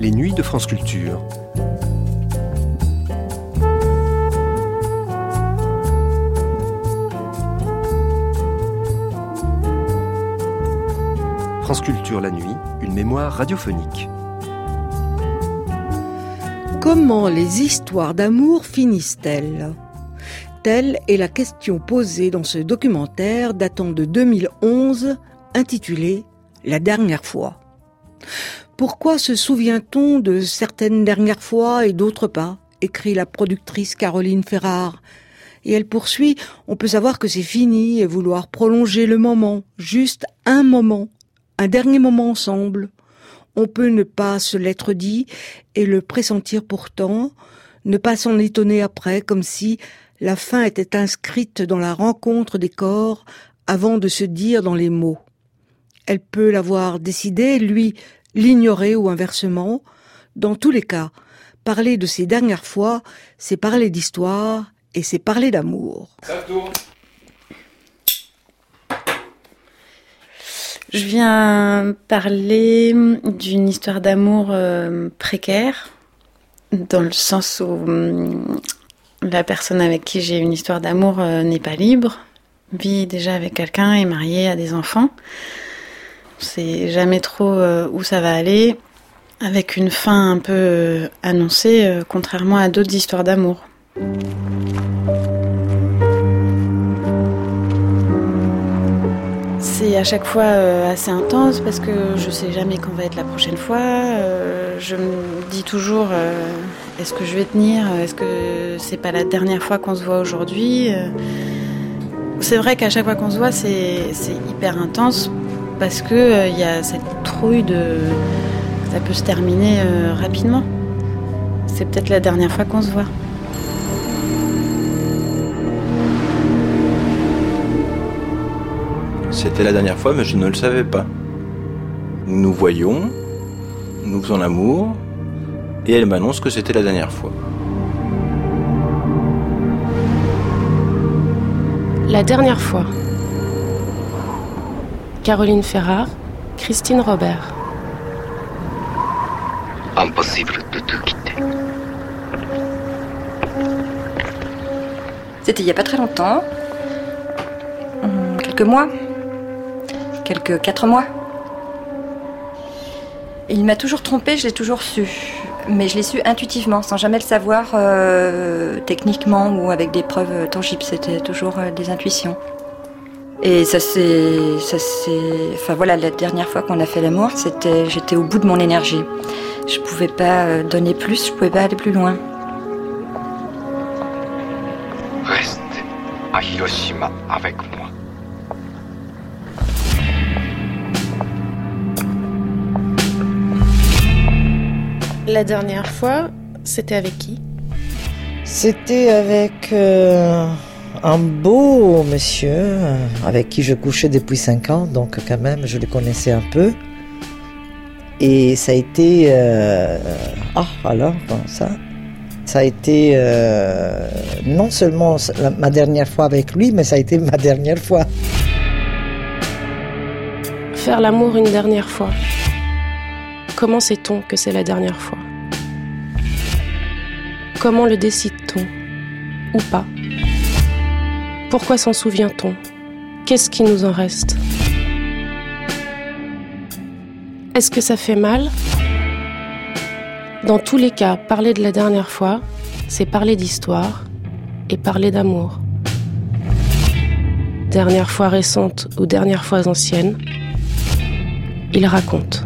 Les nuits de France Culture. France Culture la nuit, une mémoire radiophonique. Comment les histoires d'amour finissent-elles ? Telle est la question posée dans ce documentaire datant de 2011, intitulé « La dernière fois ». Pourquoi se souvient-on de certaines dernières fois et d'autres pas ? Écrit la productrice Caroline Ferrare. Et elle poursuit, on peut savoir que c'est fini et vouloir prolonger le moment, juste un moment, un dernier moment ensemble. On peut ne pas se l'être dit et le pressentir pourtant, ne pas s'en étonner après, comme si la fin était inscrite dans la rencontre des corps avant de se dire dans les mots. Elle peut l'avoir décidé, lui l'ignorer ou inversement. Dans tous les cas, parler de ces dernières fois, c'est parler d'histoire et c'est parler d'amour. Ça tourne. Je viens parler d'une histoire d'amour précaire, dans le sens où la personne avec qui j'ai une histoire d'amour n'est pas libre, vit déjà avec quelqu'un, est mariée, a des enfants. On sait jamais trop où ça va aller, avec une fin un peu annoncée, contrairement à d'autres histoires d'amour. C'est à chaque fois assez intense parce que je sais jamais quand va être la prochaine fois. Je me dis toujours est-ce que je vais tenir ? Est-ce que c'est pas la dernière fois qu'on se voit aujourd'hui ? C'est vrai qu'à chaque fois qu'on se voit, c'est hyper intense parce que y a cette trouille de ça peut se terminer rapidement. C'est peut-être la dernière fois qu'on se voit. C'était la dernière fois, mais je ne le savais pas. Nous nous voyons, nous faisons l'amour, et elle m'annonce que c'était la dernière fois. La dernière fois. Caroline Ferrare, Christine Robert. Impossible de te quitter. C'était il n'y a pas très longtemps. Quelques mois. Quelques 4 mois. Il m'a toujours trompée, je l'ai toujours su. Mais je l'ai su intuitivement, sans jamais le savoir techniquement ou avec des preuves tangibles. C'était toujours des intuitions. Et ça c'est... Enfin voilà, la dernière fois qu'on a fait l'amour, j'étais au bout de mon énergie. Je pouvais pas donner plus, je pouvais pas aller plus loin. Reste à Hiroshima avec moi. La dernière fois, c'était avec qui ? C'était avec un beau monsieur avec qui je couchais depuis 5 ans, donc quand même je le connaissais un peu. Et ça a été... alors, comme ça. Ça a été non seulement ma dernière fois avec lui, mais ça a été ma dernière fois. Faire l'amour une dernière fois. Comment sait-on que c'est la dernière fois ? Comment le décide-t-on ? Ou pas ? Pourquoi s'en souvient-on ? Qu'est-ce qui nous en reste ? Est-ce que ça fait mal ? Dans tous les cas, parler de la dernière fois, c'est parler d'histoire et parler d'amour. Dernière fois récente ou dernière fois ancienne, il raconte.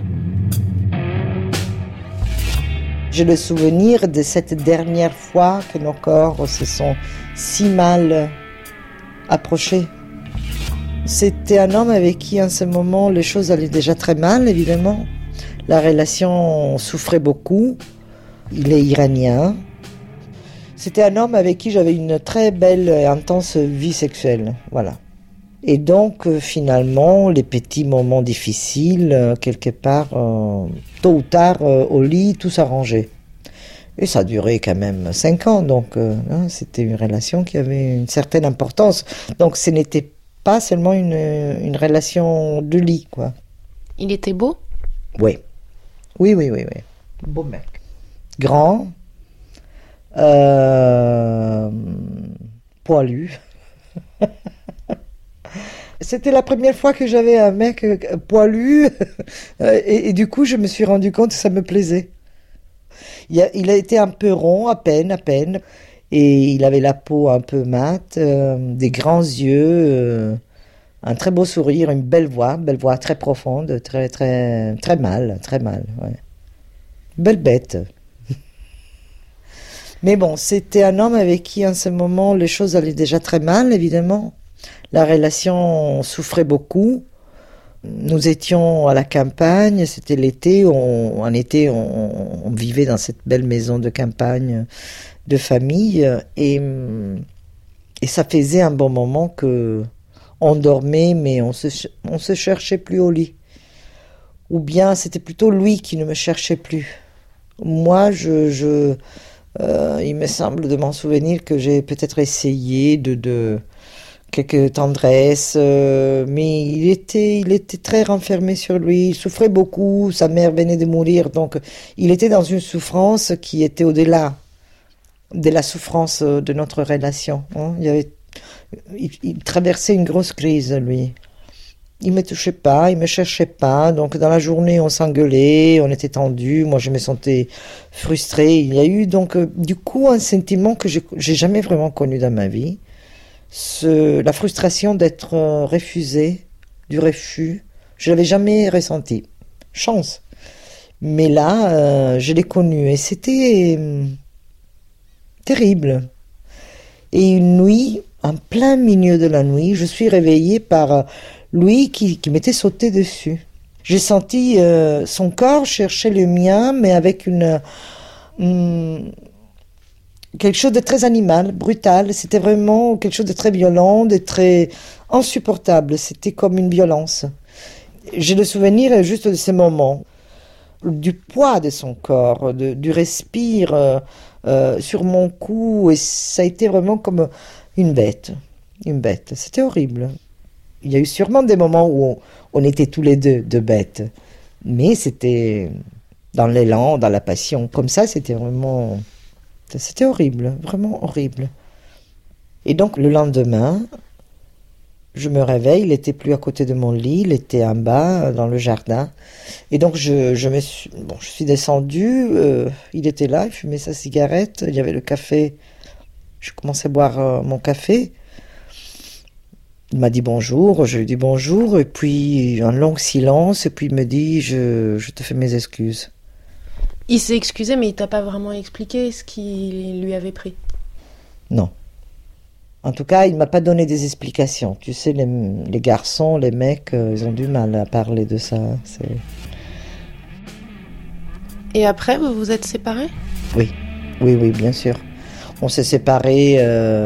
J'ai le souvenir de cette dernière fois que nos corps se sont si mal approchés. C'était un homme avec qui, en ce moment, les choses allaient déjà très mal, évidemment. La relation souffrait beaucoup. Il est iranien. C'était un homme avec qui j'avais une très belle et intense vie sexuelle. Voilà. Et donc, finalement, les petits moments difficiles, quelque part, tôt ou tard, au lit, tout s'arrangeait. Et ça a duré quand même 5 ans, donc c'était une relation qui avait une certaine importance. Donc, ce n'était pas seulement une relation de lit, quoi. Il était beau ? Oui. Oui. Beau mec. Grand. Poilu. C'était la première fois que j'avais un mec poilu et du coup je me suis rendu compte que ça me plaisait. Il a été un peu rond, à peine, et il avait la peau un peu mate, des grands yeux, un très beau sourire, une belle voix très profonde, très mâle, ouais. Belle bête. Mais bon, c'était un homme avec qui, en ce moment, les choses allaient déjà très mal, évidemment. La relation souffrait beaucoup. Nous étions à la campagne, c'était l'été. En été, on vivait dans cette belle maison de campagne de famille. Et ça faisait un bon moment que on dormait, mais on se cherchait plus au lit. Ou bien c'était plutôt lui qui ne me cherchait plus. Moi, il me semble de m'en souvenir que j'ai peut-être essayé de quelques tendresses, mais il était très renfermé sur lui, il souffrait beaucoup, sa mère venait de mourir, donc il était dans une souffrance qui était au-delà de la souffrance de notre relation. Hein. Il traversait une grosse crise, lui. Il me touchait pas, il me cherchait pas, donc dans la journée on s'engueulait, on était tendus, moi je me sentais frustrée. Il y a eu donc du coup un sentiment que j'ai jamais vraiment connu dans ma vie, la frustration d'être refusée, du refus. Je l'avais jamais ressenti. Chance. Mais là, je l'ai connu et c'était terrible. Et une nuit, en plein milieu de la nuit, je suis réveillée par lui qui m'était sauté dessus. J'ai senti son corps chercher le mien, mais avec quelque chose de très animal, brutal. C'était vraiment quelque chose de très violent, de très insupportable. C'était comme une violence. J'ai le souvenir juste de ce moment, du poids de son corps, du respire sur mon cou, et ça a été vraiment comme une bête. C'était horrible. Il y a eu sûrement des moments où on était tous les deux bêtes, mais c'était dans l'élan, dans la passion. Comme ça, c'était horrible, vraiment horrible. Et donc le lendemain, je me réveille, il n'était plus à côté de mon lit, il était en bas dans le jardin. Et donc je suis descendue, il était là, il fumait sa cigarette, il y avait le café. Je commençais à boire mon café. Il m'a dit bonjour, je lui ai dit bonjour, et puis un long silence, et puis il me dit je te fais mes excuses. Il s'est excusé, mais il t'a pas vraiment expliqué ce qu'il lui avait pris. Non. En tout cas, il m'a pas donné des explications. Tu sais, les garçons, les mecs, ils ont du mal à parler de ça. Et après, vous vous êtes séparés ? Oui, bien sûr. On s'est séparés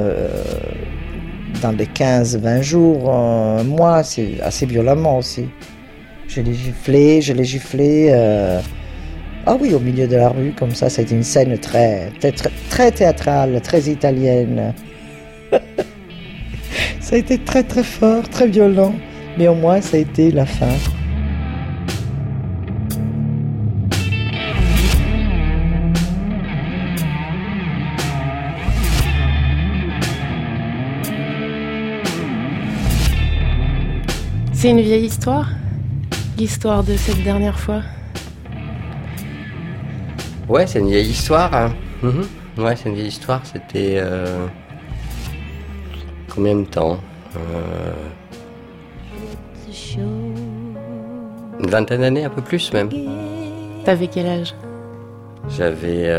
dans les 15-20 jours, un mois, c'est assez violemment aussi. Je l'ai giflé. Ah oui, au milieu de la rue, comme ça a été une scène très théâtrale, très italienne. Ça a été très très fort, très violent, mais au moins ça a été la fin. C'est une vieille histoire ? L'histoire de cette dernière fois ? Ouais, c'est une vieille histoire. Hein. Ouais, c'est une vieille histoire. C'était... combien de temps une vingtaine d'années, un peu plus même. T'avais quel âge ? J'avais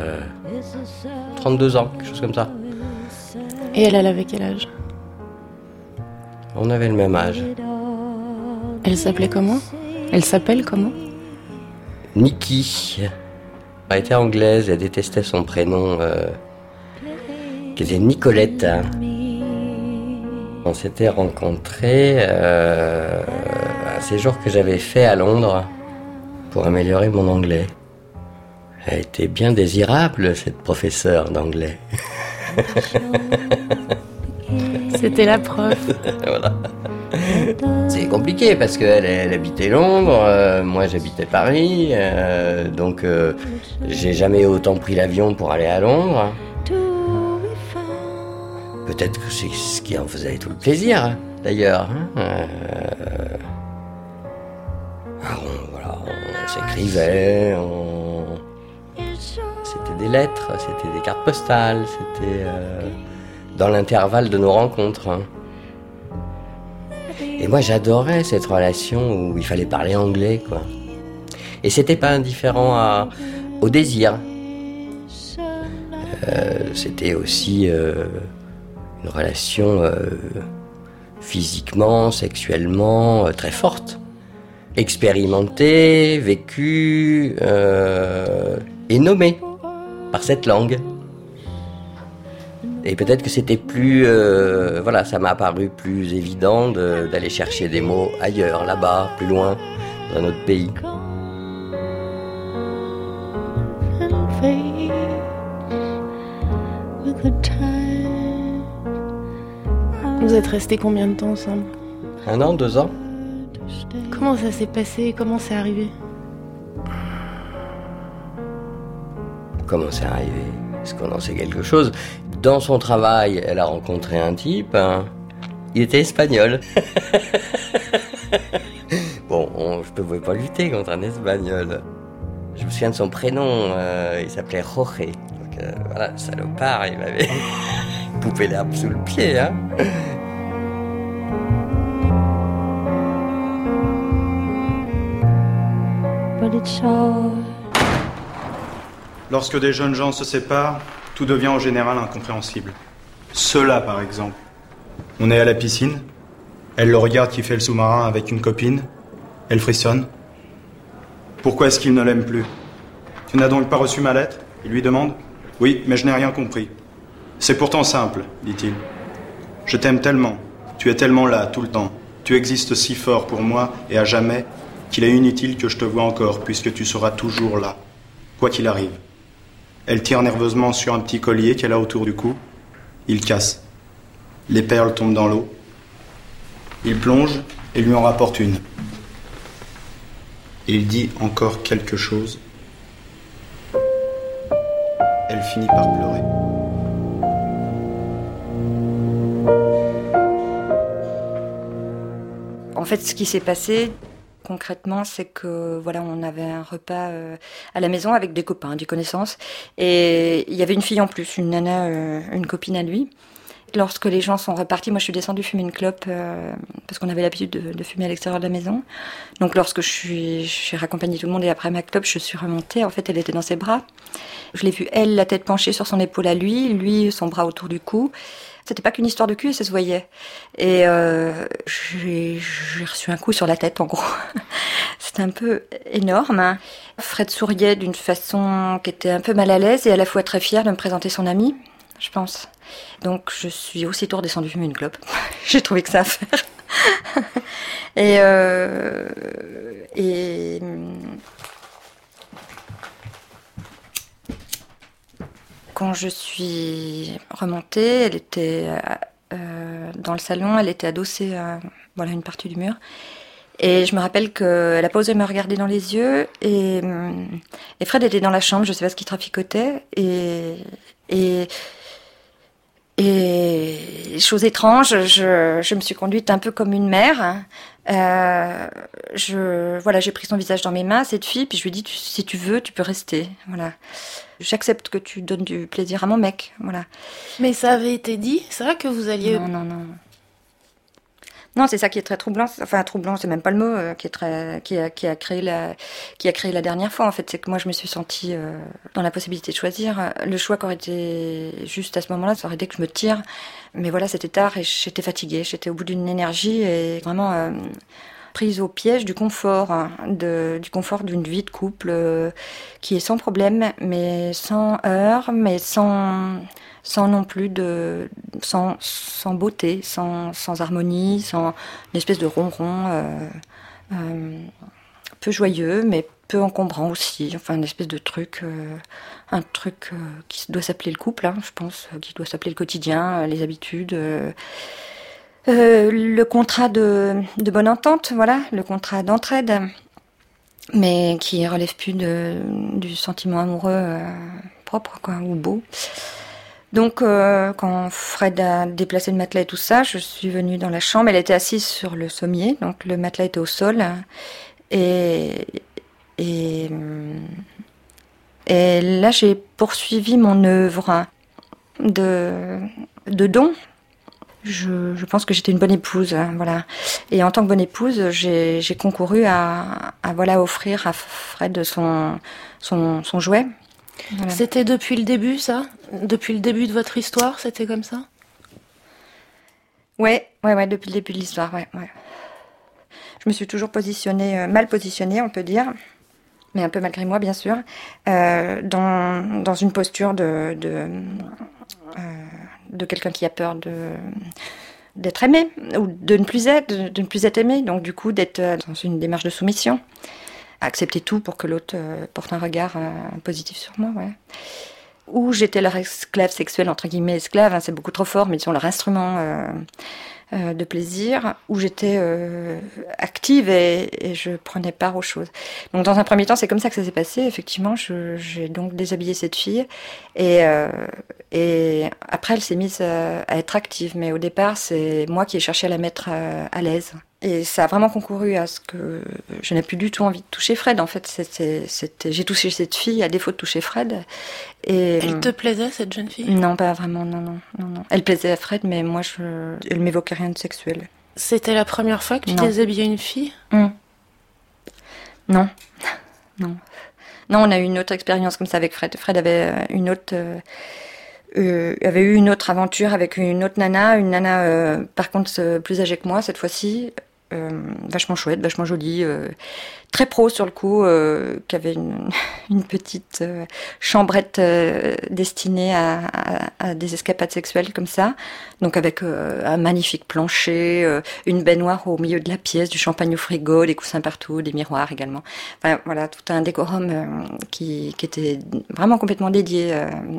32 ans, quelque chose comme ça. Et elle avait quel âge ? On avait le même âge. Elle s'appelait comment ? Elle s'appelle comment ? Nikki. Elle était anglaise, elle détestait son prénom, qui était Nicolette. On s'était rencontrés à un séjour que j'avais fait à Londres pour améliorer mon anglais. Elle était bien désirable, cette professeure d'anglais. C'était la prof. Voilà. C'est compliqué parce qu'elle habitait Londres, moi j'habitais Paris, donc j'ai jamais autant pris l'avion pour aller à Londres. Peut-être que c'est ce qui en faisait tout le plaisir, d'ailleurs. Alors on s'écrivait, c'était des lettres, c'était des cartes postales, c'était dans l'intervalle de nos rencontres. Et moi j'adorais cette relation où il fallait parler anglais, quoi. Et c'était pas indifférent au désir. C'était aussi une relation physiquement, sexuellement très forte. Expérimentée, vécue et nommée par cette langue. Et peut-être que c'était plus... ça m'a paru plus évident d'aller chercher des mots ailleurs, là-bas, plus loin, dans un autre pays. Vous êtes restés combien de temps ensemble ? 1 an, 2 ans. Comment ça s'est passé ? Comment c'est arrivé ? Comment c'est arrivé ? Est-ce qu'on en sait quelque chose ? Dans son travail, elle a rencontré un type. Il était espagnol. Bon, je ne pouvais pas lutter contre un espagnol. Je me souviens de son prénom. Il s'appelait Jorge. Donc, salopard, il m'avait poupé l'herbe sous le pied. Lorsque des jeunes gens se séparent, tout devient en général incompréhensible. Ceux-là, par exemple. On est à la piscine. Elle le regarde qui fait le sous-marin avec une copine. Elle frissonne. Pourquoi est-ce qu'il ne l'aime plus ? Tu n'as donc pas reçu ma lettre ? Il lui demande. Oui, mais je n'ai rien compris. C'est pourtant simple, dit-il. Je t'aime tellement. Tu es tellement là, tout le temps. Tu existes si fort pour moi et à jamais qu'il est inutile que je te voie encore puisque tu seras toujours là, quoi qu'il arrive. Elle tire nerveusement sur un petit collier qu'elle a autour du cou. Il casse. Les perles tombent dans l'eau. Il plonge et lui en rapporte une. Il dit encore quelque chose. Elle finit par pleurer. En fait, ce qui s'est passé concrètement, c'est que on avait un repas à la maison avec des copains, des connaissances, et il y avait une fille en plus, une nana, une copine à lui. Lorsque les gens sont repartis, moi je suis descendue fumer une clope parce qu'on avait l'habitude de fumer à l'extérieur de la maison. Donc lorsque j'ai raccompagné tout le monde et après ma clope, je suis remontée. En fait, elle était dans ses bras. Je l'ai vue, elle, la tête penchée sur son épaule à lui, son bras autour du cou. C'était pas qu'une histoire de cul, ça se voyait. Et j'ai reçu un coup sur la tête, en gros. C'était un peu énorme. Fred souriait d'une façon qui était un peu mal à l'aise et à la fois très fière de me présenter son ami, je pense. Donc je suis aussitôt redescendue fumer une clope. J'ai trouvé que ça à faire. Et quand je suis remontée, elle était dans le salon, elle était adossée à une partie du mur. Et je me rappelle qu'elle n'a pas osé me regarder dans les yeux. Et Fred était dans la chambre, je ne sais pas ce qu'il traficotait. Et chose étrange, je me suis conduite un peu comme une mère. J'ai pris son visage dans mes mains, cette fille, puis je lui ai dit, si tu veux, tu peux rester. Voilà. J'accepte que tu donnes du plaisir à mon mec. Voilà. Mais ça avait été dit ? C'est vrai que vous alliez... Non. Non, c'est ça qui est très troublant. Enfin, troublant, c'est même pas le mot qui a créé la dernière fois. En fait, c'est que moi, je me suis sentie dans la possibilité de choisir. Le choix qui aurait été juste à ce moment-là, ça aurait été que je me tire. Mais voilà, c'était tard et j'étais fatiguée. J'étais au bout d'une énergie et vraiment prise au piège du confort, du confort d'une vie de couple qui est sans problème, mais sans heurts, mais sans non plus sans beauté, sans harmonie, sans une espèce de ronron peu joyeux, mais peu encombrant aussi. Enfin, une espèce de truc, un truc qui doit s'appeler le couple, je pense, qui doit s'appeler le quotidien, les habitudes. Le contrat de bonne entente, voilà, le contrat d'entraide, mais qui relève plus du sentiment amoureux propre, quoi, ou beau. Donc, quand Fred a déplacé le matelas et tout ça, je suis venue dans la chambre. Elle était assise sur le sommier, donc le matelas était au sol. Et là, j'ai poursuivi mon œuvre de don. Je pense que j'étais une bonne épouse, voilà. Et en tant que bonne épouse, j'ai concouru à voilà, offrir à Fred son jouet. Voilà. C'était depuis le début, ça ? Depuis le début de votre histoire, c'était comme ça ? Ouais, depuis le début de l'histoire, ouais. Je me suis toujours mal positionnée, on peut dire, mais un peu malgré moi, bien sûr, dans une posture de quelqu'un qui a peur d'être aimé, ou de ne plus être aimé, donc du coup d'être dans une démarche de soumission. Accepter tout pour que l'autre porte un regard positif sur moi, ouais. Ou j'étais leur esclave sexuelle, entre guillemets esclave, c'est beaucoup trop fort, mais disons leur instrument de plaisir, où j'étais active et je prenais part aux choses. Donc dans un premier temps, c'est comme ça que ça s'est passé. Effectivement, j'ai donc déshabillé cette fille et après elle s'est mise à être active. Mais au départ, c'est moi qui ai cherché à la mettre à l'aise. Et ça a vraiment concouru à ce que je n'ai plus du tout envie de toucher Fred. En fait, j'ai touché cette fille à défaut de toucher Fred. Et elle te plaisait, cette jeune fille ? Non, pas vraiment, non. Elle plaisait à Fred, mais moi, elle m'évoquait rien de sexuel. C'était la première fois que tu déshabillais une fille ? Non, on a eu une autre expérience comme ça avec Fred. Fred avait avait eu une autre aventure avec une autre nana, par contre plus âgée que moi cette fois-ci, vachement chouette, vachement jolie, très pro sur le coup, qui avait une petite chambrette destinée à des escapades sexuelles comme ça, donc avec un magnifique plancher, une baignoire au milieu de la pièce, du champagne au frigo, des coussins partout, des miroirs également. Enfin voilà, tout un décorum qui était vraiment complètement dédié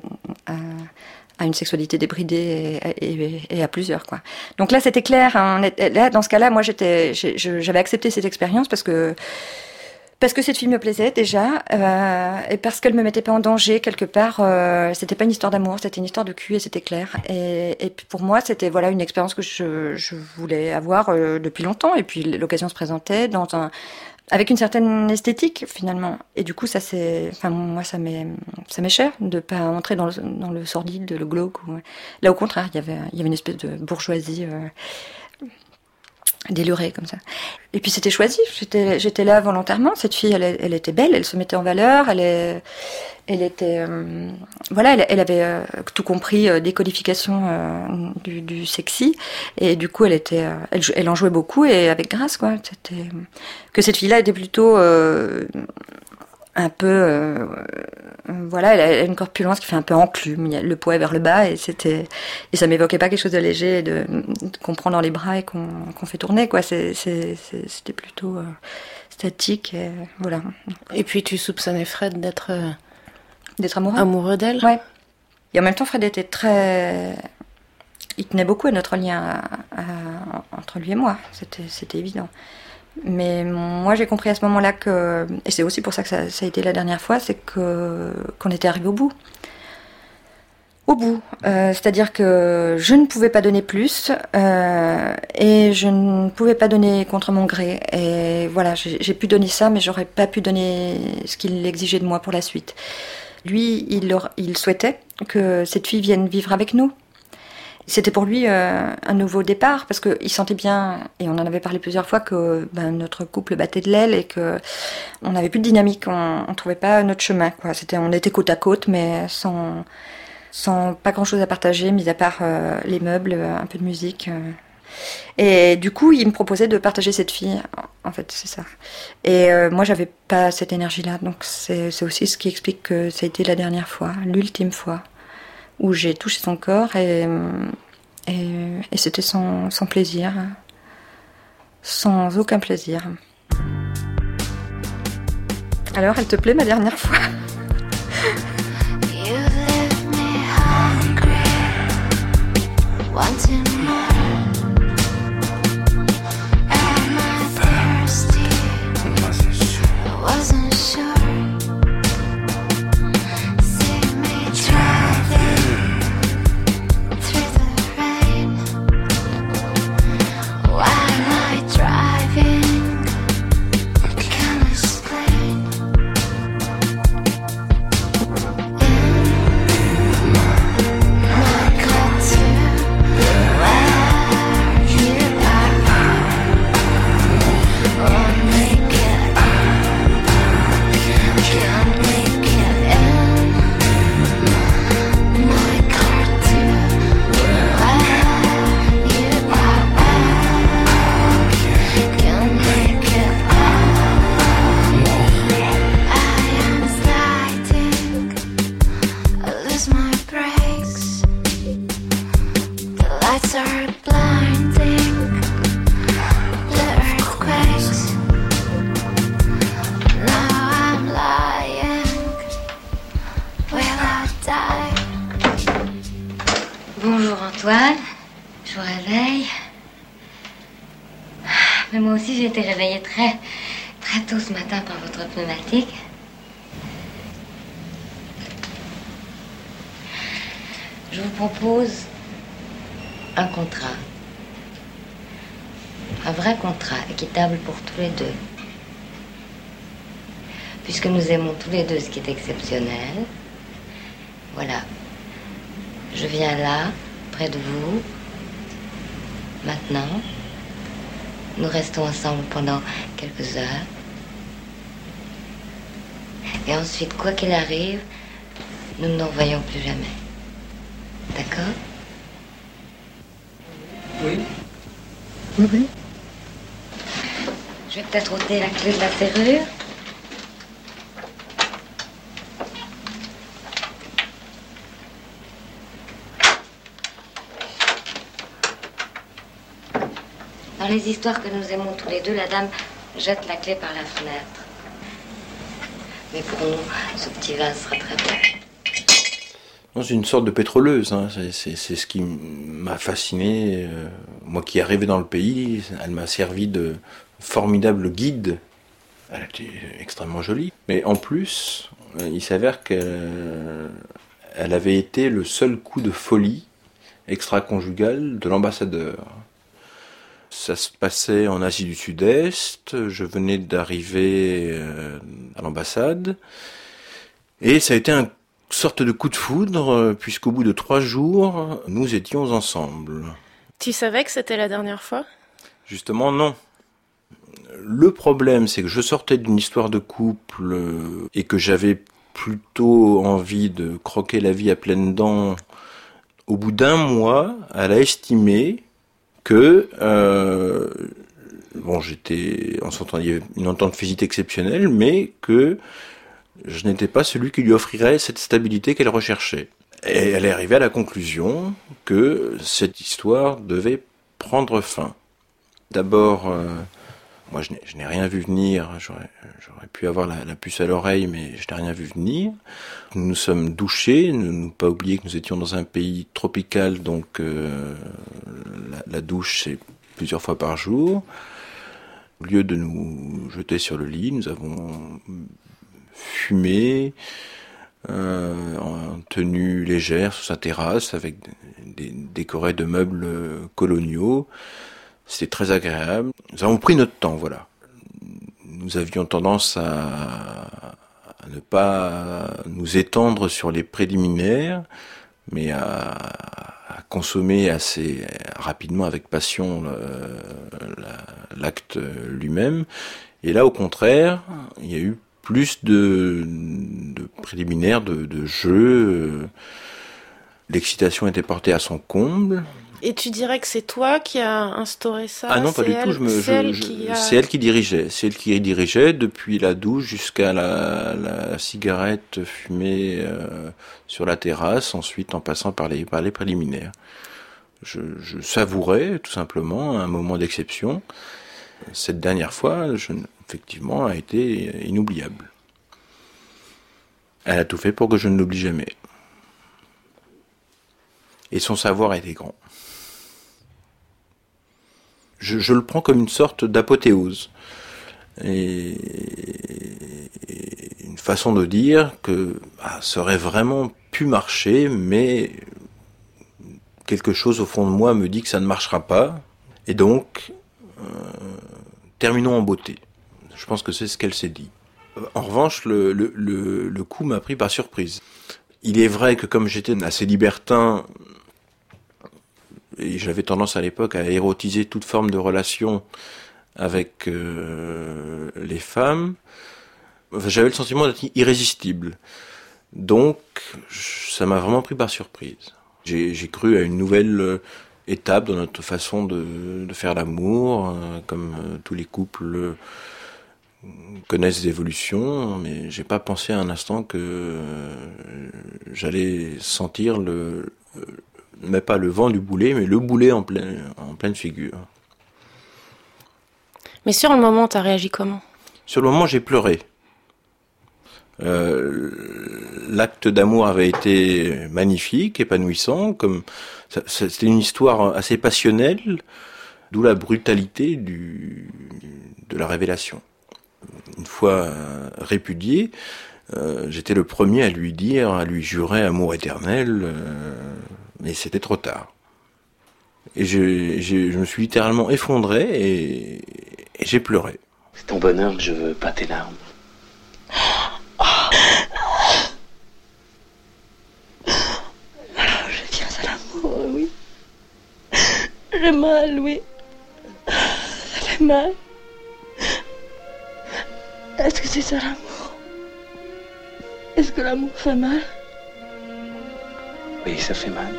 à une sexualité débridée et à plusieurs, quoi. Donc là, c'était clair. Là, dans ce cas-là, moi, j'avais accepté cette expérience parce que cette fille me plaisait déjà et parce qu'elle me mettait pas en danger quelque part. C'était pas une histoire d'amour, c'était une histoire de cul et c'était clair. Et pour moi, c'était voilà une expérience que je voulais avoir depuis longtemps. Et puis l'occasion se présentait avec une certaine esthétique finalement. Et du coup, moi, ça m'est cher de pas entrer dans le sordide, le glauque. Là, au contraire, il y avait une espèce de bourgeoisie délurée comme ça. Et puis c'était choisi. J'étais là volontairement. Cette fille, elle était belle, elle se mettait en valeur, elle était, elle avait tout compris des codifications du sexy, et du coup elle en jouait beaucoup et avec grâce, quoi. C'était que cette fille-là était plutôt un peu, elle a une corpulence qui fait un peu enclume, le poids est vers le bas et ça m'évoquait pas quelque chose de léger qu'on prend dans les bras et qu'on fait tourner, quoi. C'était plutôt statique, et voilà. Et puis tu soupçonnais Fred d'être amoureux d'elle. Ouais. Et en même temps, Fred était il tenait beaucoup à notre lien entre lui et moi, c'était évident. Mais moi, j'ai compris à ce moment-là et c'est aussi pour ça que ça a été la dernière fois, c'est qu'on était arrivé au bout. C'est-à-dire que je ne pouvais pas donner plus et je ne pouvais pas donner contre mon gré. Et voilà, j'ai pu donner ça, mais j'aurais pas pu donner ce qu'il exigeait de moi pour la suite. Lui, il souhaitait que cette fille vienne vivre avec nous. C'était pour lui un nouveau départ, parce qu'il sentait bien, et on en avait parlé plusieurs fois, que notre couple battait de l'aile et qu'on n'avait plus de dynamique, on ne trouvait pas notre chemin, quoi. On était côte à côte, mais sans pas grand-chose à partager, mis à part les meubles, un peu de musique. Et du coup, il me proposait de partager cette fille, en fait, c'est ça. Et moi, j'avais pas cette énergie-là, donc c'est aussi ce qui explique que ça a été la dernière fois, l'ultime fois, où j'ai touché son corps et c'était sans plaisir, sans aucun plaisir. Alors, elle te plaît, ma dernière fois? Antoine, je vous réveille. Mais moi aussi, j'ai été réveillée très tôt ce matin par votre pneumatique. Je vous propose un contrat. Un vrai contrat, équitable pour tous les deux. Puisque nous aimons tous les deux ce qui est exceptionnel, voilà. Je viens là, près de vous, maintenant. Nous restons ensemble pendant quelques heures. Et ensuite, quoi qu'il arrive, nous ne nous revoyons plus jamais. D'accord ? Oui. Oui, oui. Je vais peut-être ôter la clé de la serrure. Dans les histoires que nous aimons tous les deux, la dame jette la clé par la fenêtre. Mais bon, ce petit vase sera très bien. Non, c'est une sorte de pétroleuse, hein. C'est ce qui m'a fasciné. Moi qui arrivais dans le pays, elle m'a servi de formidable guide. Elle était extrêmement jolie. Mais en plus, il s'avère qu'elle avait été le seul coup de folie extra-conjugal de l'ambassadeur. Ça se passait en Asie du Sud-Est, je venais d'arriver à l'ambassade, et ça a été une sorte de coup de foudre, puisqu'au bout de 3 jours, nous étions ensemble. Tu savais que c'était la dernière fois ? Justement, non. Le problème, c'est que je sortais d'une histoire de couple, et que j'avais plutôt envie de croquer la vie à pleines dents. Au bout d'1 mois, elle a estimé que on s'entendait, une entente physique exceptionnelle, mais que je n'étais pas celui qui lui offrirait cette stabilité qu'elle recherchait. Et elle est arrivée à la conclusion que cette histoire devait prendre fin. D'abord, moi je n'ai rien vu venir, j'aurais pu avoir la puce à l'oreille, mais je n'ai rien vu venir. Nous nous sommes douchés, ne pas oublier que nous étions dans un pays tropical, donc la douche c'est plusieurs fois par jour. Au lieu de nous jeter sur le lit, nous avons fumé en tenue légère sur sa terrasse avec décoré de meubles coloniaux. C'était très agréable. Nous avons pris notre temps, voilà. Nous avions tendance à ne pas nous étendre sur les préliminaires, mais à consommer assez rapidement, avec passion, l'acte lui-même. Et là, au contraire, il y a eu plus de préliminaires, de jeux. L'excitation était portée à son comble. Et tu dirais que c'est toi qui as instauré ça ? Ah non, pas du tout. C'est elle qui dirigeait. C'est elle qui dirigeait depuis la douche jusqu'à la cigarette fumée sur la terrasse, ensuite en passant par les préliminaires. Je savourais tout simplement un moment d'exception. Cette dernière fois, effectivement, a été inoubliable. Elle a tout fait pour que je ne l'oublie jamais. Et son savoir a été grand. Je le prends comme une sorte d'apothéose. Et une façon de dire que ça aurait vraiment pu marcher, mais quelque chose au fond de moi me dit que ça ne marchera pas. Et donc, terminons en beauté. Je pense que c'est ce qu'elle s'est dit. En revanche, le coup m'a pris par surprise. Il est vrai que comme j'étais assez libertin, et j'avais tendance à l'époque à érotiser toute forme de relation avec les femmes, j'avais le sentiment d'être irrésistible. Donc, ça m'a vraiment pris par surprise. J'ai cru à une nouvelle étape dans notre façon de faire l'amour, comme tous les couples connaissent des évolutions, mais j'ai pas pensé un instant que j'allais sentir mais pas le vent du boulet, mais le boulet en pleine figure. Mais sur le moment, t'as réagi comment ? Sur le moment, j'ai pleuré. l'acte d'amour avait été magnifique, épanouissant, c'était une histoire assez passionnelle, d'où la brutalité de la révélation. Une fois répudié, j'étais le premier à lui jurer amour éternel, mais c'était trop tard. Et je me suis littéralement effondré et j'ai pleuré. C'est ton bonheur que je veux, pas tes larmes. Je tiens à l'amour, oui. J'ai mal, oui. Ça fait mal. Est-ce que c'est ça l'amour? Est-ce que l'amour fait mal? Oui, ça fait mal.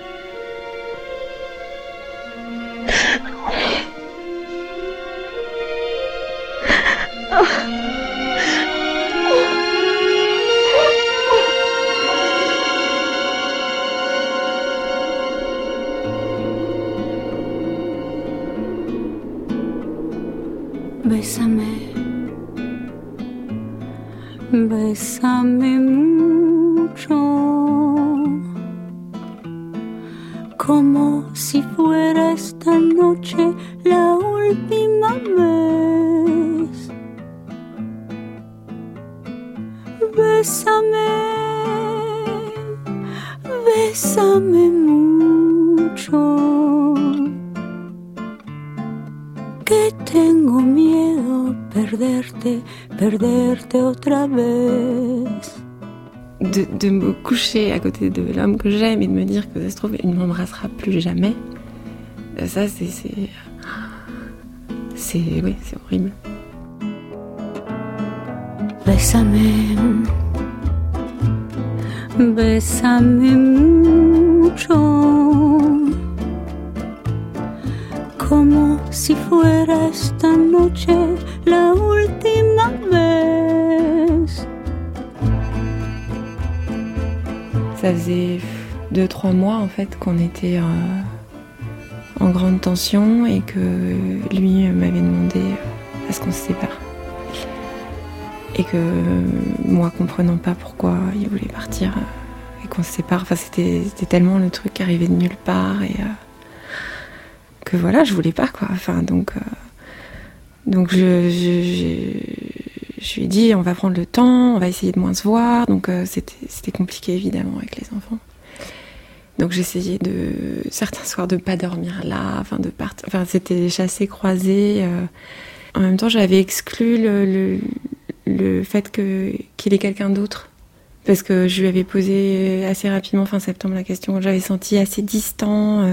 Bésame, bésame mucho, como si fuera esta noche la última vez. Bésame, bésame mucho, que tengo miedo perderte otra vez. De me coucher à côté de l'homme que j'aime et de me dire que ça se trouve, il ne m'embrassera plus jamais, ça c'est horrible. Bésame, bésame mucho, como si fuera esta noche la última vez. Ça faisait 2-3 mois en fait qu'on était en grande tension et que lui m'avait demandé à ce qu'on se sépare. Et que moi, comprenant pas pourquoi il voulait partir et qu'on se sépare, enfin c'était tellement le truc qui arrivait de nulle part et que voilà, je voulais pas quoi. Enfin donc je lui ai dit on va prendre le temps, on va essayer de moins se voir. Donc c'était compliqué évidemment avec les enfants. Donc j'essayais certains soirs de pas dormir là, enfin de partir. Enfin c'était chassé croisé. En même temps j'avais exclu le fait qu'il ait quelqu'un d'autre. Parce que je lui avais posé assez rapidement, fin septembre, la question. J'avais senti assez distant.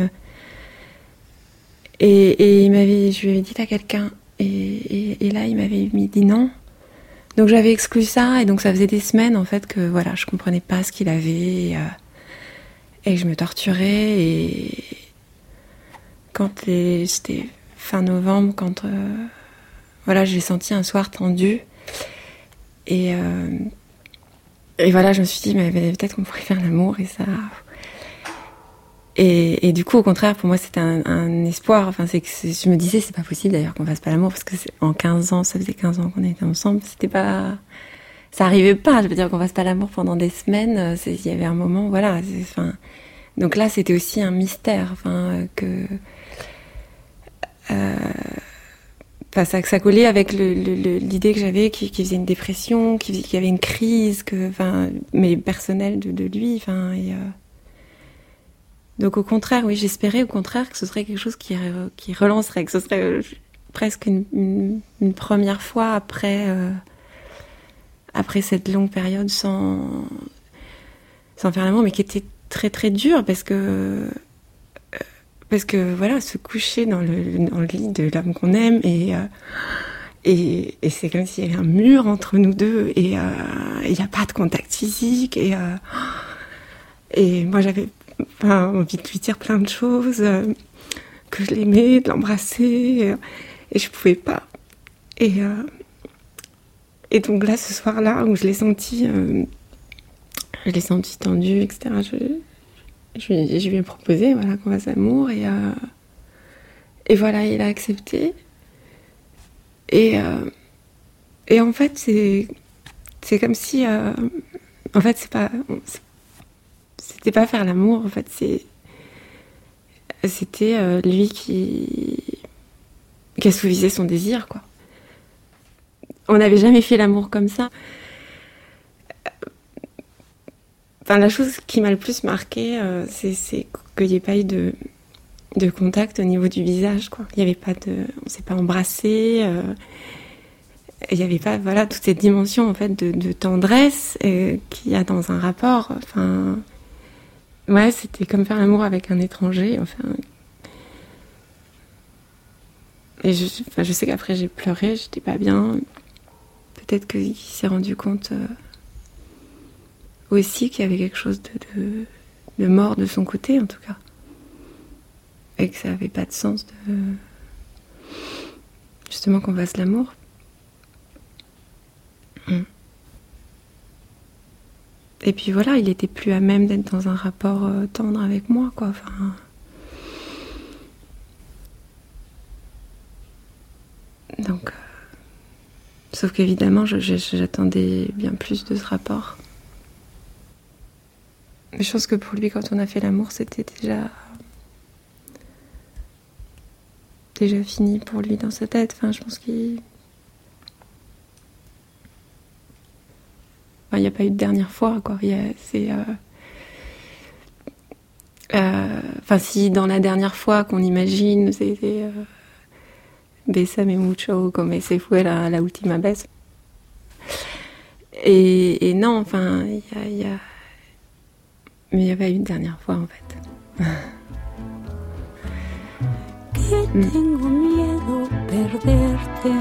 Et je lui avais dit, t'as quelqu'un. Et là, il m'avait dit non. Donc j'avais exclu ça. Et donc ça faisait des semaines, en fait, que voilà, je comprenais pas ce qu'il avait. Et je me torturais. Et c'était fin novembre, quand voilà, je l'ai senti un soir tendu. Et voilà, je me suis dit, mais peut-être qu'on pourrait faire l'amour et ça. Et du coup, au contraire, pour moi, c'était un espoir. Enfin, je me disais, c'est pas possible d'ailleurs qu'on fasse pas l'amour parce que en 15 ans, ça faisait 15 ans qu'on était ensemble. Ça arrivait pas. Je veux dire qu'on fasse pas l'amour pendant des semaines. Il y avait un moment, voilà. Donc là, c'était aussi un mystère. Enfin, ça collait avec l'idée que j'avais qu'il faisait une dépression, qu'il y avait une crise, mais personnelle de lui. Donc au contraire, oui, j'espérais au contraire que ce serait quelque chose qui relancerait, que ce serait presque une première fois après cette longue période sans faire l'amour, mais qui était très très dure parce que voilà, se coucher dans le lit de l'homme qu'on aime et c'est comme s'il y avait un mur entre nous deux et il n'y a pas de contact physique et moi j'avais envie de lui dire plein de choses, que je l'aimais, de l'embrasser et je pouvais pas et donc là ce soir-là où je l'ai senti tendue, etc. Je lui ai proposé voilà, qu'on fasse l'amour et voilà, il a accepté. Et en fait, c'est comme si En fait, c'était pas faire l'amour, en fait, c'était lui qui assouvissait son désir, quoi. On n'avait jamais fait l'amour comme ça. Enfin, la chose qui m'a le plus marquée, c'est qu'il n'y ait pas eu de contact au niveau du visage, quoi. Il y avait pas on s'est pas embrassé. Il n'y avait pas, voilà, toute cette dimension en fait de tendresse qu'il y a dans un rapport. Enfin, ouais, c'était comme faire l'amour avec un étranger. Enfin, et je sais qu'après j'ai pleuré, j'étais pas bien. Peut-être qu'il s'est rendu compte aussi qu'il y avait quelque chose de mort de son côté, en tout cas. Et que ça n'avait pas de sens justement qu'on fasse l'amour. Et puis voilà, il était plus à même d'être dans un rapport tendre avec moi, quoi. Enfin, donc, sauf qu'évidemment, j'attendais bien plus de ce rapport. Mais je pense que pour lui, quand on a fait l'amour, c'était déjà fini pour lui dans sa tête. Enfin, je pense qu'il... Enfin, il n'y a pas eu de dernière fois, quoi. Enfin, si dans la dernière fois qu'on imagine, c'était Bésame mucho comme se fue la última vez. Et non, enfin, mais il n'y a pas eu de dernière fois, en fait. Que tengo miedo perderte.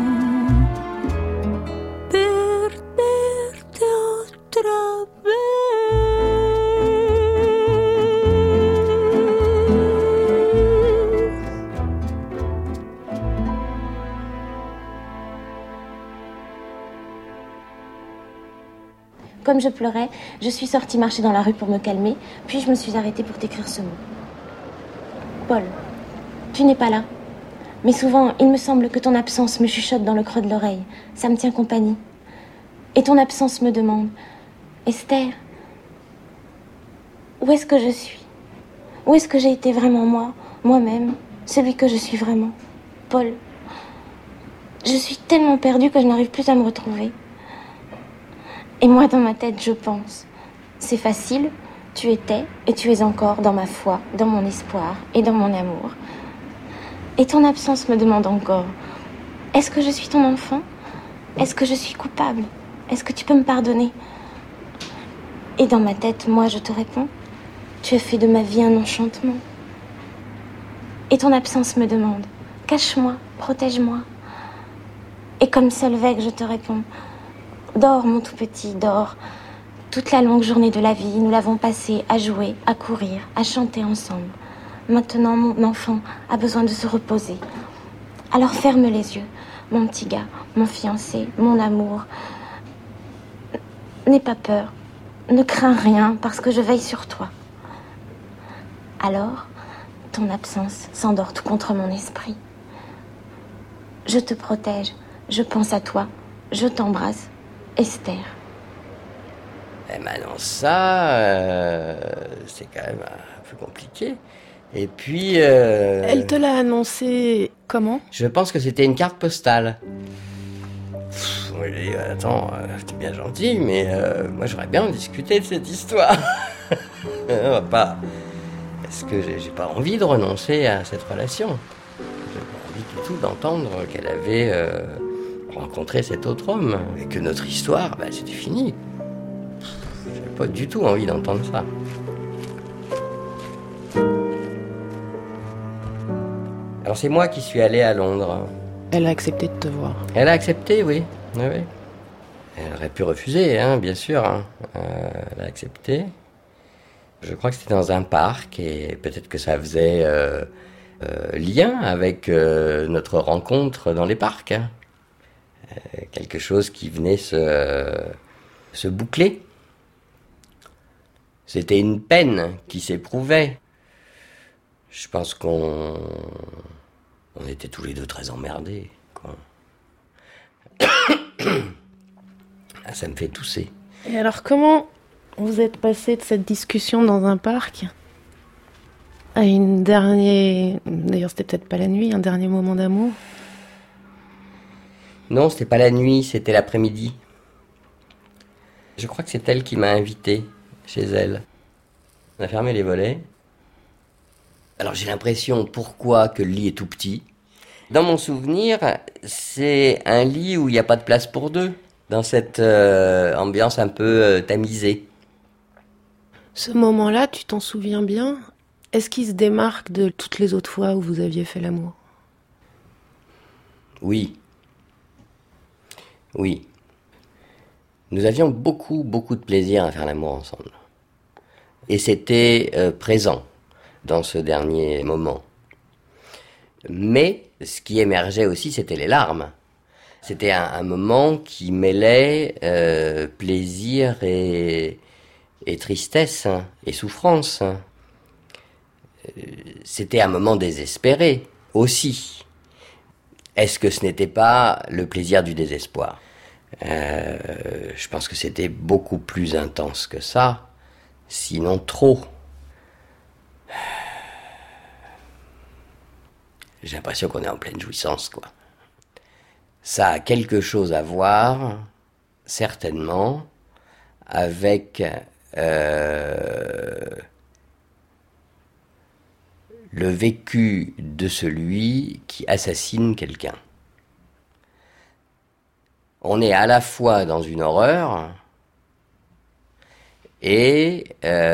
Comme je pleurais, je suis sortie marcher dans la rue pour me calmer, puis je me suis arrêtée pour t'écrire ce mot. Paul, tu n'es pas là. Mais souvent, il me semble que ton absence me chuchote dans le creux de l'oreille. Ça me tient compagnie. Et ton absence me demande, Esther, où est-ce que je suis? Où est-ce que j'ai été vraiment moi-même, celui que je suis vraiment? Paul, je suis tellement perdue que je n'arrive plus à me retrouver. Et moi, dans ma tête, je pense, c'est facile, tu étais et tu es encore dans ma foi, dans mon espoir et dans mon amour. Et ton absence me demande encore, est-ce que je suis ton enfant? Est-ce que je suis coupable? Est-ce que tu peux me pardonner? Et dans ma tête, moi, je te réponds, tu as fait de ma vie un enchantement. Et ton absence me demande, cache-moi, protège-moi. Et comme Solveig, je te réponds, dors, mon tout petit, dors. Toute la longue journée de la vie, nous l'avons passée à jouer, à courir, à chanter ensemble. Maintenant, mon enfant a besoin de se reposer. Alors ferme les yeux, mon petit gars, mon fiancé, mon amour. N'aie pas peur, ne crains rien parce que je veille sur toi. Alors, ton absence s'endort tout contre mon esprit. Je te protège, je pense à toi, je t'embrasse. Esther. Eh maintenant ça, c'est quand même un peu compliqué. Et puis... Elle te l'a annoncé comment? Je pense que c'était une carte postale. Oui, attends, t'es bien gentil, mais moi j'aurais bien en discuté de cette histoire. On va pas... Est-ce que j'ai pas envie de renoncer à cette relation? J'ai pas envie du tout d'entendre qu'elle avait... rencontrer cet autre homme et que notre histoire, c'était fini. J'ai pas du tout envie d'entendre ça. Alors c'est moi qui suis allé à Londres. Elle a accepté de te voir. Elle a accepté, oui. Oui. Elle aurait pu refuser, bien sûr. Elle a accepté. Je crois que c'était dans un parc et peut-être que ça faisait lien avec notre rencontre dans les parcs. Quelque chose qui venait se boucler. C'était une peine qui s'éprouvait. Je pense qu'on était tous les deux très emmerdés, quoi. Ça me fait tousser. Et alors, comment vous êtes passé de cette discussion dans un parc à une dernière... D'ailleurs, c'était peut-être pas la nuit, un dernier moment d'amour? Non, c'était pas la nuit, c'était l'après-midi. Je crois que c'est elle qui m'a invité chez elle. On a fermé les volets. Alors j'ai l'impression, pourquoi, que le lit est tout petit. Dans mon souvenir, c'est un lit où il n'y a pas de place pour deux, dans cette ambiance un peu tamisée. Ce moment-là, tu t'en souviens bien? Est-ce qu'il se démarque de toutes les autres fois où vous aviez fait l'amour? Oui. Oui. Nous avions beaucoup de plaisir à faire l'amour ensemble. Et c'était présent dans ce dernier moment. Mais ce qui émergeait aussi, c'était les larmes. C'était un moment qui mêlait plaisir et tristesse et souffrance. C'était un moment désespéré aussi. Est-ce que ce n'était pas le plaisir du désespoir? Je pense que c'était beaucoup plus intense que ça, sinon trop. J'ai l'impression qu'on est en pleine jouissance, quoi. Ça a quelque chose à voir, certainement, avec le vécu de celui qui assassine quelqu'un. On est à la fois dans une horreur et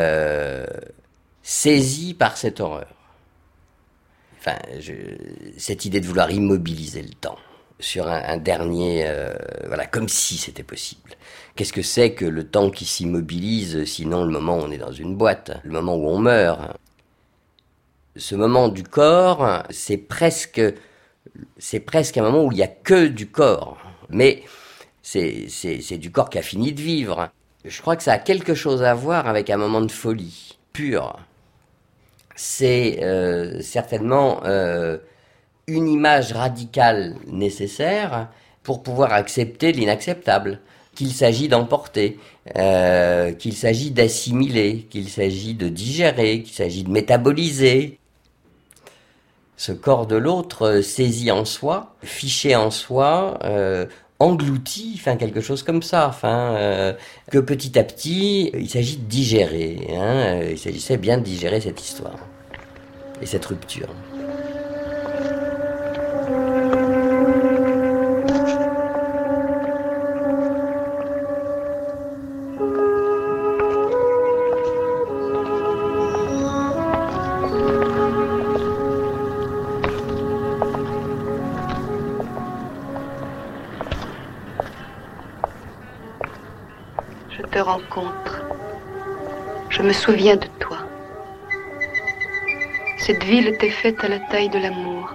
saisi par cette horreur. Enfin, cette idée de vouloir immobiliser le temps sur un dernier... voilà, comme si c'était possible. Qu'est-ce que c'est que le temps qui s'immobilise, sinon le moment où on est dans une boîte, le moment où on meurt? Ce moment du corps, c'est presque un moment où il n'y a que du corps. Mais c'est du corps qui a fini de vivre. Je crois que ça a quelque chose à voir avec un moment de folie pure. C'est certainement une image radicale nécessaire pour pouvoir accepter l'inacceptable, qu'il s'agit d'emporter, qu'il s'agit d'assimiler, qu'il s'agit de digérer, qu'il s'agit de métaboliser. Ce corps de l'autre saisi en soi, fiché en soi, englouti, enfin quelque chose comme ça, que petit à petit, il s'agit de digérer, il s'agissait bien de digérer cette histoire et cette rupture. Je te rencontre. Je me souviens de toi. Cette ville t'est faite à la taille de l'amour.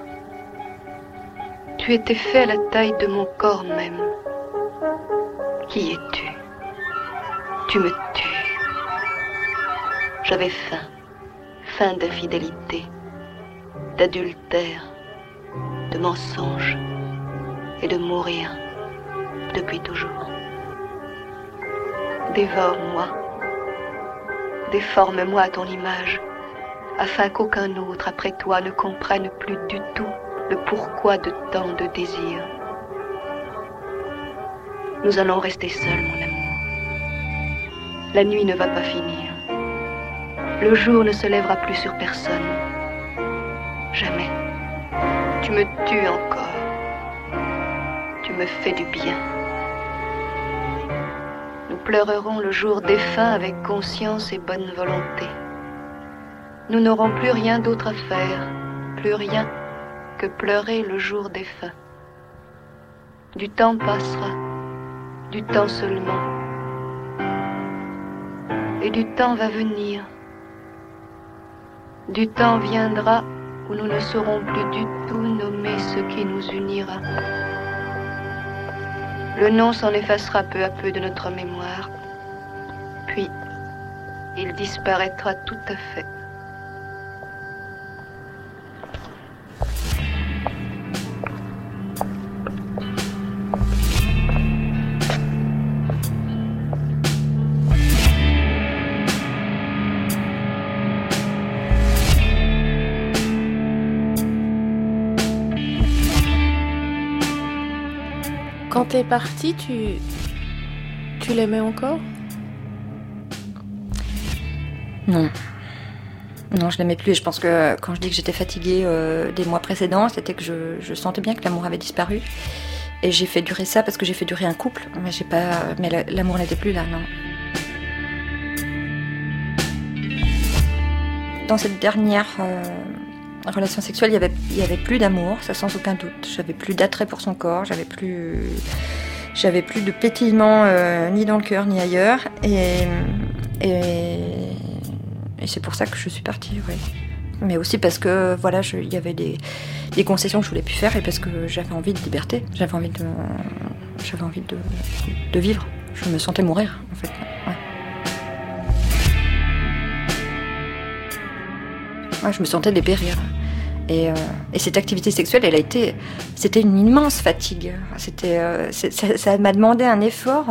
Tu étais fait à la taille de mon corps même. Qui es-tu? Tu me tues. J'avais faim. Faim d'infidélité, d'adultère, de mensonge et de mourir depuis toujours. Dévore-moi, déforme-moi à ton image, afin qu'aucun autre après toi ne comprenne plus du tout le pourquoi de tant de désirs. Nous allons rester seuls, mon amour. La nuit ne va pas finir. Le jour ne se lèvera plus sur personne. Jamais. Tu me tues encore. Tu me fais du bien. Nous pleurerons le jour défunt avec conscience et bonne volonté. Nous n'aurons plus rien d'autre à faire, plus rien que pleurer le jour défunt. Du temps passera, du temps seulement. Et du temps va venir. Du temps viendra où nous ne saurons plus du tout nommer ce qui nous unira. Le nom s'en effacera peu à peu de notre mémoire, puis il disparaîtra tout à fait. t'es partie, tu l'aimais encore ? Non. Non, je l'aimais plus. Et je pense que quand je dis que j'étais fatiguée des mois précédents, c'était que je sentais bien que l'amour avait disparu. Et j'ai fait durer ça parce que j'ai fait durer un couple. Mais l'amour n'était plus là, non. Dans cette dernière relation sexuelle, il y avait plus d'amour, ça sans aucun doute. J'avais plus d'attrait pour son corps, j'avais plus de pétillement ni dans le cœur ni ailleurs. Et c'est pour ça que je suis partie, oui. Mais aussi parce que voilà, il y avait des concessions que je voulais plus faire et parce que j'avais envie de liberté, j'avais envie de vivre. Je me sentais mourir, en fait. Ouais. Ouais, je me sentais dépérir. Et cette activité sexuelle, c'était une immense fatigue. Ça m'a demandé un effort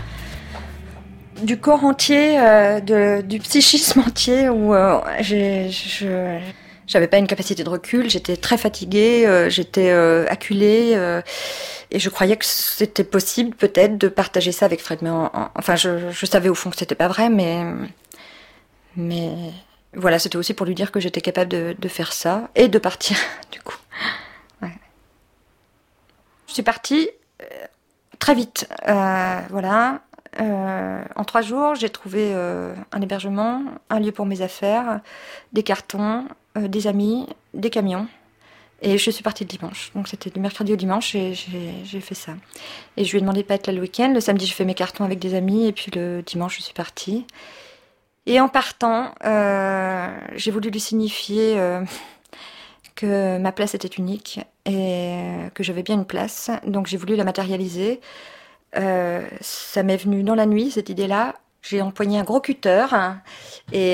du corps entier, du psychisme entier, où j'avais pas une capacité de recul, j'étais très fatiguée, j'étais acculée, et je croyais que c'était possible peut-être de partager ça avec Fred. Mais enfin, je savais au fond que c'était pas vrai, mais voilà, c'était aussi pour lui dire que j'étais capable de faire ça et de partir, du coup. Ouais. Je suis partie très vite, voilà. En 3 jours, j'ai trouvé un hébergement, un lieu pour mes affaires, des cartons, des amis, des camions. Et je suis partie le dimanche. Donc c'était du mercredi au dimanche et j'ai fait ça. Et je lui ai demandé de pas être là le week-end. Le samedi, je fais mes cartons avec des amis et puis le dimanche, je suis partie. Et en partant, j'ai voulu lui signifier que ma place était unique et que j'avais bien une place. Donc j'ai voulu la matérialiser. Ça m'est venu dans la nuit, cette idée-là. J'ai empoigné un gros cutter et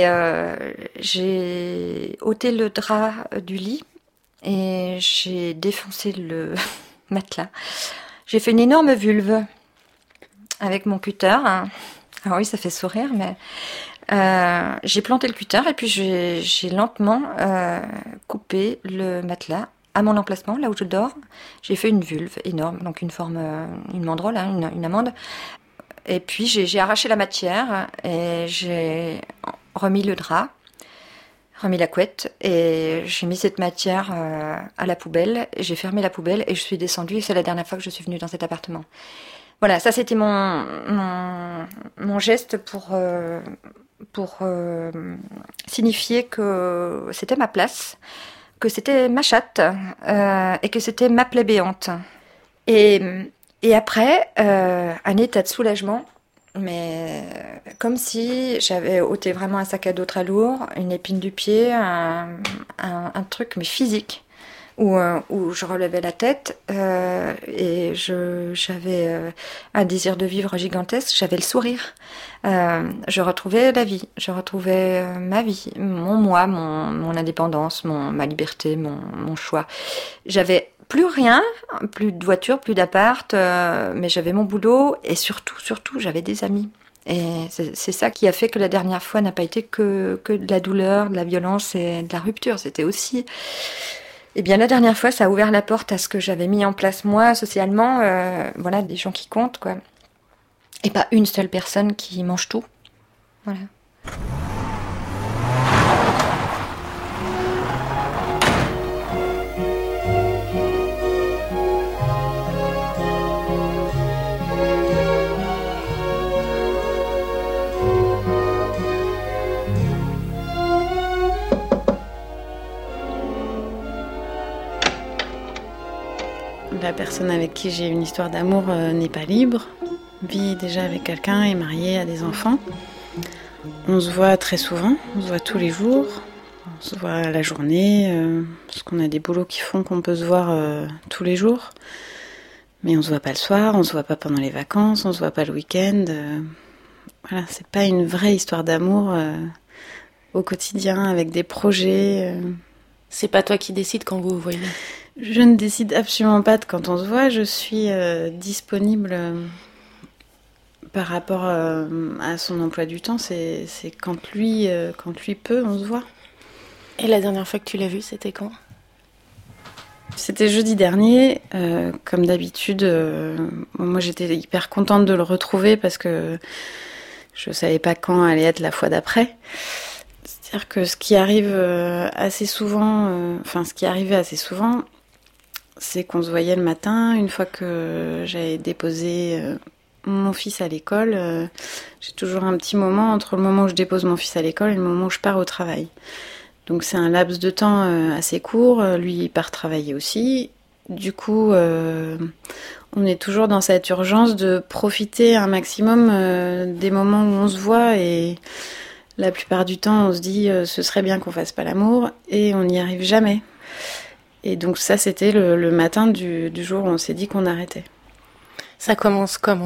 j'ai ôté le drap du lit et j'ai défoncé le matelas. J'ai fait une énorme vulve avec mon cutter. Ah oui, ça fait sourire, mais j'ai planté le cutter et puis j'ai lentement coupé le matelas à mon emplacement, là où je dors. J'ai fait une vulve énorme, donc une forme, une mandrole, hein, une amande. Et puis j'ai arraché la matière et j'ai remis le drap, remis la couette et j'ai mis cette matière à la poubelle. J'ai fermé la poubelle et je suis descendue et c'est la dernière fois que je suis venue dans cet appartement. Voilà, ça c'était mon geste pour signifier que c'était ma place, que c'était ma chatte et que c'était ma plébéante. Et après, un état de soulagement, mais comme si j'avais ôté vraiment un sac à dos très lourd, une épine du pied, un truc mais physique, où je relevais la tête et j'avais un désir de vivre gigantesque, j'avais le sourire. Je retrouvais la vie, je retrouvais ma vie, mon moi, mon indépendance, ma liberté, mon choix. J'avais plus rien, plus de voiture, plus d'appart, mais j'avais mon boulot et surtout, j'avais des amis. Et c'est ça qui a fait que la dernière fois n'a pas été que de la douleur, de la violence et de la rupture. C'était aussi... Eh bien, la dernière fois, ça a ouvert la porte à ce que j'avais mis en place moi, socialement. Voilà, des gens qui comptent, quoi. Et pas une seule personne qui mange tout. Voilà. La personne avec qui j'ai une histoire d'amour n'est pas libre, vit déjà avec quelqu'un, est mariée, a des enfants. On se voit très souvent, on se voit tous les jours, on se voit la journée, parce qu'on a des boulots qui font qu'on peut se voir tous les jours. Mais on se voit pas le soir, on se voit pas pendant les vacances, on se voit pas le week-end. Voilà, c'est pas une vraie histoire d'amour au quotidien, avec des projets. C'est pas toi qui décides quand vous vous voyez ? Je ne décide absolument pas de quand on se voit. Je suis disponible par rapport à son emploi du temps. C'est quand lui peut, on se voit. Et la dernière fois que tu l'as vu, c'était quand ? C'était jeudi dernier, comme d'habitude. Moi, j'étais hyper contente de le retrouver parce que je savais pas quand allait être la fois d'après. C'est-à-dire que ce qui arrive assez souvent, ce qui arrivait assez souvent, c'est qu'on se voyait le matin, une fois que j'avais déposé mon fils à l'école. J'ai toujours un petit moment entre le moment où je dépose mon fils à l'école et le moment où je pars au travail. Donc c'est un laps de temps assez court. Lui, il part travailler aussi. Du coup, on est toujours dans cette urgence de profiter un maximum des moments où on se voit. Et la plupart du temps, on se dit ce serait bien qu'on fasse pas l'amour. Et on n'y arrive jamais. Et donc ça, c'était le matin du jour où on s'est dit qu'on arrêtait. Ça commence comment ?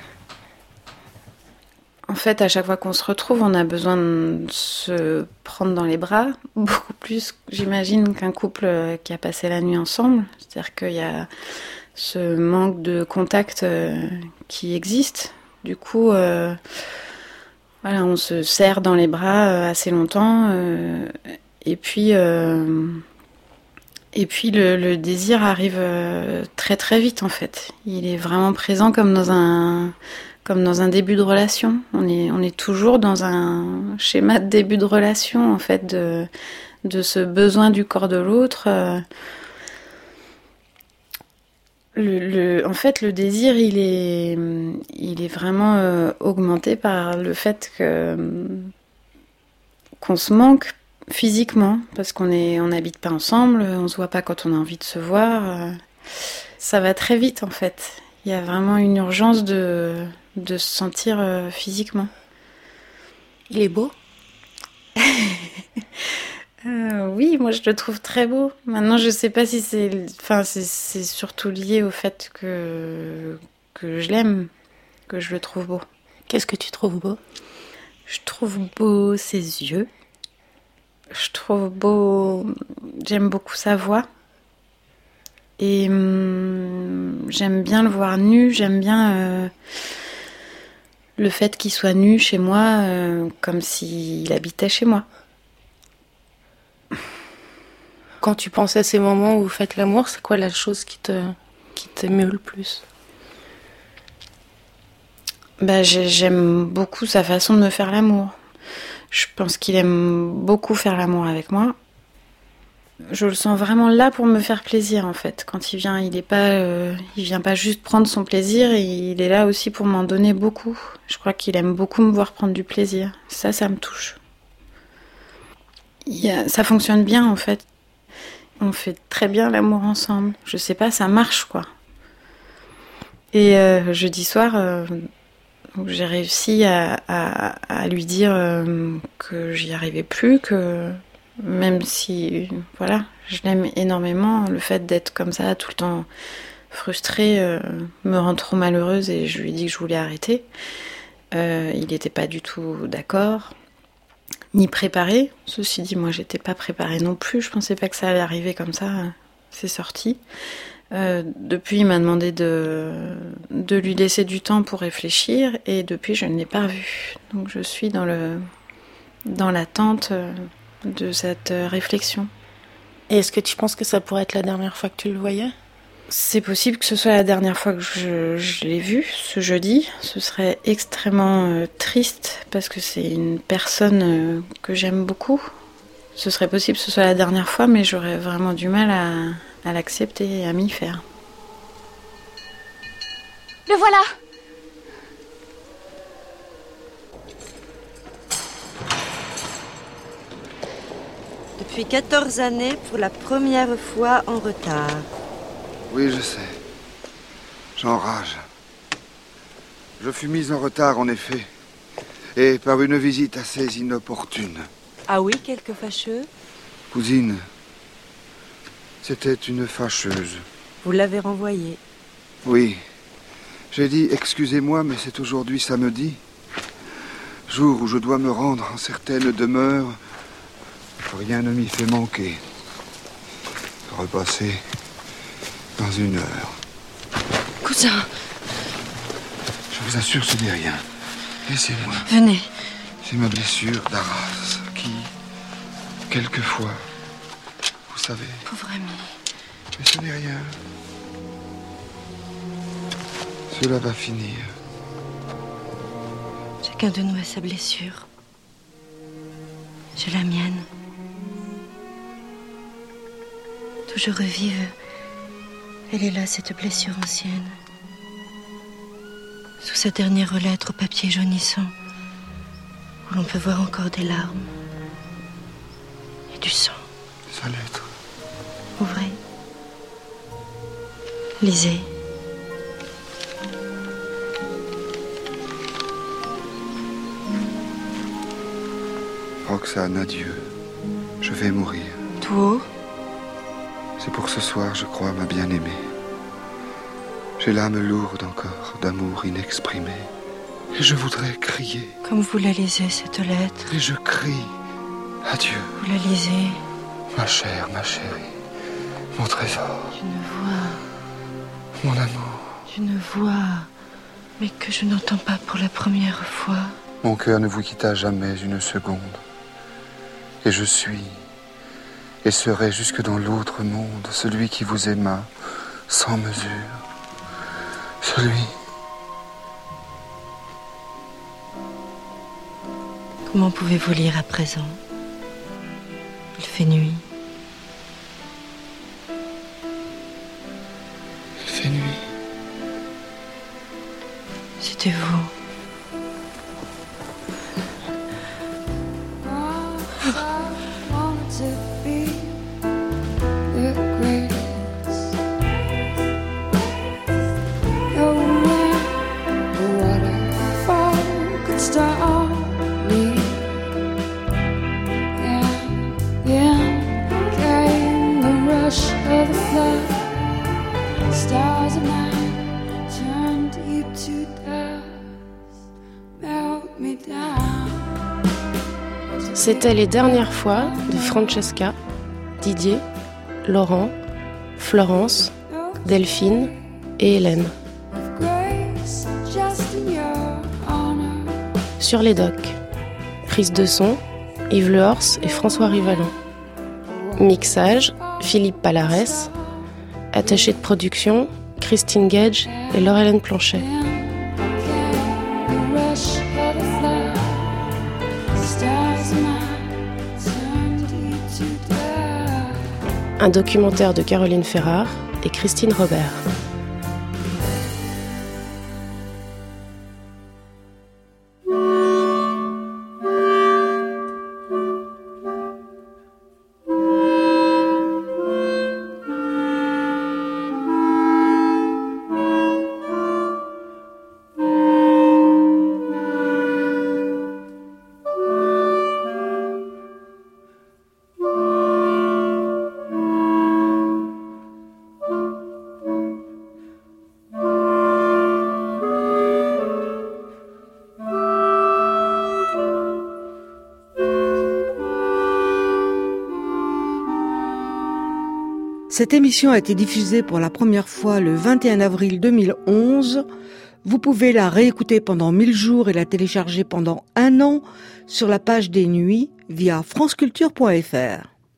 En fait, à chaque fois qu'on se retrouve, on a besoin de se prendre dans les bras, beaucoup plus, j'imagine, qu'un couple qui a passé la nuit ensemble. C'est-à-dire qu'il y a ce manque de contact qui existe. Du coup, on se serre dans les bras assez longtemps. Et puis le désir arrive très très vite, en fait. Il est vraiment présent comme dans un début de relation. On est toujours dans un schéma de début de relation, en fait, de ce besoin du corps de l'autre. En fait, le désir, il est vraiment augmenté par le fait qu'on se manque physiquement, parce qu'on n'habite pas ensemble, on se voit pas quand on a envie de se voir. Ça va très vite, en fait. Il y a vraiment une urgence de se sentir physiquement. Il est beau ? Oui, moi je le trouve très beau. Maintenant, je sais pas si c'est surtout lié au fait que je l'aime, que je le trouve beau. Qu'est-ce que tu trouves beau ? Je trouve beau ses yeux. Je trouve beau... J'aime beaucoup sa voix. Et j'aime bien le voir nu, j'aime bien le fait qu'il soit nu chez moi, comme s'il habitait chez moi. Quand tu penses à ces moments où vous faites l'amour, c'est quoi la chose qui t'émeut le plus ? J'aime beaucoup sa façon de me faire l'amour. Je pense qu'il aime beaucoup faire l'amour avec moi. Je le sens vraiment là pour me faire plaisir, en fait. Quand il vient, il vient pas juste prendre son plaisir, il est là aussi pour m'en donner beaucoup. Je crois qu'il aime beaucoup me voir prendre du plaisir. Ça me touche. Ça fonctionne bien, en fait. On fait très bien l'amour ensemble. Je sais pas, ça marche, quoi. Et jeudi soir, j'ai réussi à lui dire que j'y arrivais plus, que même si, je l'aime énormément, le fait d'être comme ça, tout le temps frustrée, me rend trop malheureuse, et je lui ai dit que je voulais arrêter. Il n'était pas du tout d'accord, ni préparé. Ceci dit, moi, j'étais pas préparée non plus. Je pensais pas que ça allait arriver comme ça. C'est sorti. Depuis, il m'a demandé de lui laisser du temps pour réfléchir, et depuis, je ne l'ai pas revu. Donc, je suis dans l'attente de cette réflexion. Et est-ce que tu penses que ça pourrait être la dernière fois que tu le voyais ? C'est possible que ce soit la dernière fois que je l'ai vu, ce jeudi. Ce serait extrêmement triste, parce que c'est une personne que j'aime beaucoup. Ce serait possible que ce soit la dernière fois, mais j'aurais vraiment du mal à l'accepter et à m'y faire. Le voilà! Depuis 14 années, pour la première fois en retard. Oui, je sais. J'enrage. Je fus mise en retard, en effet. Et par une visite assez inopportune. Ah oui, quelque fâcheux? Cousine, c'était une fâcheuse. Vous l'avez renvoyée? Oui. J'ai dit, excusez-moi, mais c'est aujourd'hui samedi. Jour où je dois me rendre en certaines demeures. Rien ne m'y fait manquer. Repasser dans une heure. Cousin. Je vous assure, ce n'est rien. Laissez-moi. Venez. C'est ma blessure d'Arras qui, quelquefois, vous savez... Pauvre ami. Mais ce n'est rien. Cela va finir. Chacun de nous a sa blessure. J'ai la mienne. D'où je revive, elle est là, cette blessure ancienne. Sous sa dernière lettre au papier jaunissant, où l'on peut voir encore des larmes et du sang. Sa lettre. Ouvrez. Lisez. Roxane, adieu. Je vais mourir. Tout haut. C'est pour ce soir, je crois, ma bien-aimée. J'ai l'âme lourde encore d'amour inexprimé. Et je voudrais crier. Comme vous la lisez, cette lettre. Et je crie. Adieu. Vous la lisez. Ma chère, ma chérie. Mon trésor. Une voix. Mon amour. Une voix. Mais que je n'entends pas pour la première fois. Mon cœur ne vous quitta jamais une seconde. Et je suis, et serai jusque dans l'autre monde, celui qui vous aima sans mesure. Celui... Comment pouvez-vous lire à présent? Il fait nuit. Il fait nuit. C'était vous. C'était les dernières fois de Francesca, Didier, Laurent, Florence, Delphine et Hélène. Sur les docks, prise de son, Yves Lehors et François Rivalon. Mixage, Philippe Palarès. Attaché de production, Christine Gage et Laure-Hélène Planchet. Un documentaire de Caroline Ferrard et Christine Robert. Cette émission a été diffusée pour la première fois le 21 avril 2011. Vous pouvez la réécouter pendant 1000 jours et la télécharger pendant 1 an sur la page des Nuits via franceculture.fr.